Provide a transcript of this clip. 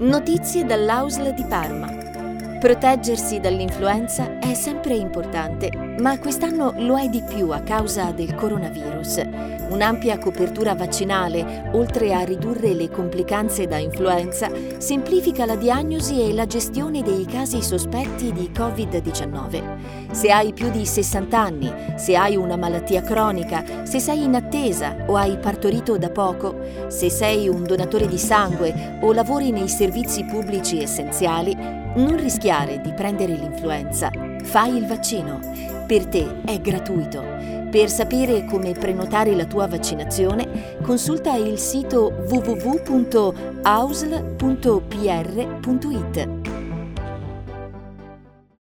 Notizie dall'AUSL di Parma. Proteggersi dall'influenza è sempre importante, ma quest'anno lo è di più a causa del coronavirus. Un'ampia copertura vaccinale, oltre a ridurre le complicanze da influenza, semplifica la diagnosi e la gestione dei casi sospetti di Covid-19. Se hai più di 60 anni, se hai una malattia cronica, se sei in attesa o hai partorito da poco, se sei un donatore di sangue o lavori nei servizi pubblici essenziali, non rischiare di prendere l'influenza. Fai il vaccino. Per te è gratuito. Per sapere come prenotare la tua vaccinazione, consulta il sito www.ausl.pr.it.